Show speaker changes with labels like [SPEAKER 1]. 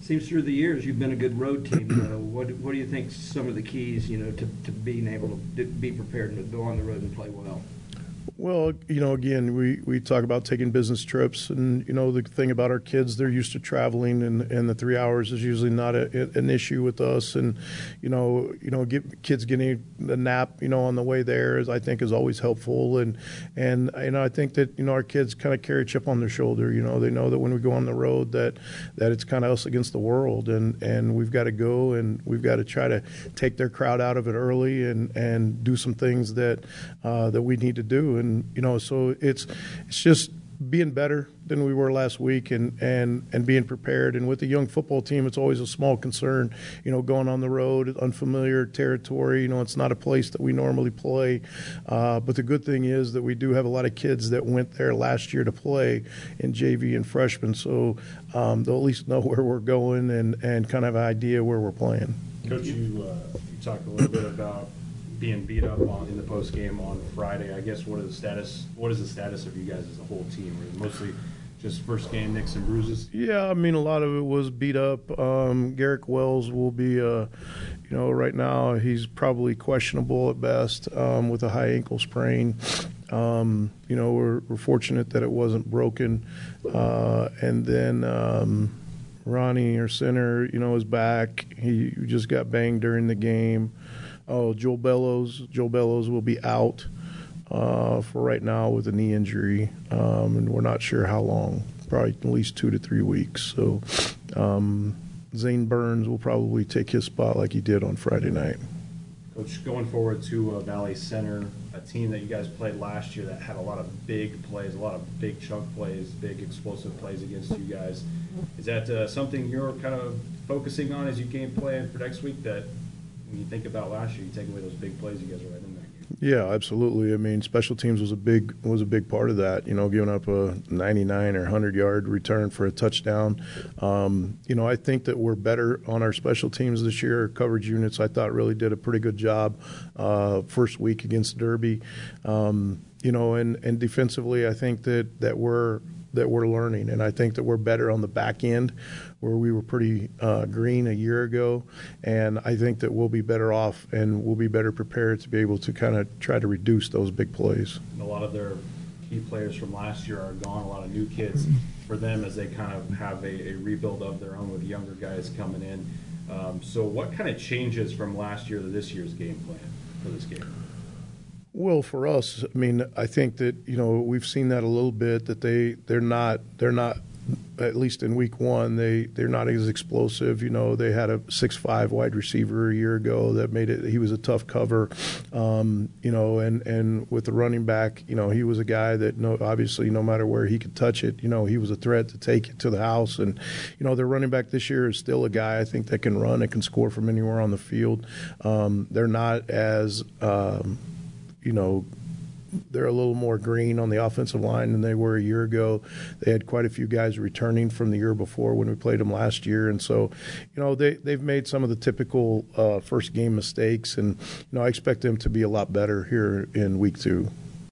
[SPEAKER 1] Seems through the years you've been a good road team. What do you think some of the keys, to being able to be prepared and to go on the road and play well?
[SPEAKER 2] Well, again, we talk about taking business trips, and, the thing about our kids, they're used to traveling, and the 3 hours is usually not an issue with us. And, kids getting a nap, on the way there I think is always helpful. And I think that, our kids kind of carry a chip on their shoulder. They know that when we go on the road that it's kind of us against the world, and we've got to go, and we've got to try to take their crowd out of it early and do some things that we need to do. And, so it's just being better than we were last week and being prepared. And with the young football team, it's always a small concern, going on the road, unfamiliar territory. It's not a place that we normally play. But the good thing is that we do have a lot of kids that went there last year to play in JV and freshmen. So they'll at least know where we're going and kind of have an idea where we're playing.
[SPEAKER 3] Coach, you talked a little bit about being beat up in the post game on Friday. I guess what is the status of you guys as a whole team? Or is it mostly just first game nicks and bruises?
[SPEAKER 2] Yeah, a lot of it was beat up. Garrick Wells will be, right now he's probably questionable at best with a high ankle sprain. We're fortunate that it wasn't broken. And then Ronnie, our center, is back. He just got banged during the game. Oh, Joel Bellows will be out for right now with a knee injury, and we're not sure how long, probably at least 2 to 3 weeks. So Zane Burns will probably take his spot like he did on Friday night.
[SPEAKER 3] Coach, going forward to Valley Center, a team that you guys played last year that had a lot of big plays, a lot of big chunk plays, big explosive plays against you guys. Is that something you're kind of focusing on as you game plan for next week, that when you think about last year, you take away those big plays, you guys are right in there?
[SPEAKER 2] Yeah, absolutely. Special teams was a big part of that. Giving up a 99 or 100-yard return for a touchdown. I think that we're better on our special teams this year. Our coverage units, I thought, really did a pretty good job first week against Derby. And defensively, I think that we're learning, and I think that we're better on the back end, where we were pretty green a year ago, and I think that we'll be better off and we'll be better prepared to be able to kind of try to reduce those big plays.
[SPEAKER 3] A lot of their key players from last year are gone, a lot of new kids for them as they kind of have a rebuild of their own with younger guys coming in. So what kind of changes from last year to this year's game plan for this game?
[SPEAKER 2] Well, for us, I think that, we've seen that a little bit, that they're not, at least in week one, they're not as explosive. They had a 6'5" wide receiver a year ago that made it, he was a tough cover. And with the running back, he was a guy that obviously no matter where he could touch it, he was a threat to take it to the house. And, their running back this year is still a guy I think that can run and can score from anywhere on the field. They're not as, they're a little more green on the offensive line than they were a year ago. They had quite a few guys returning from the year before when we played them last year. And so, they've made some of the typical first game mistakes. And, I expect them to be a lot better here in week 2.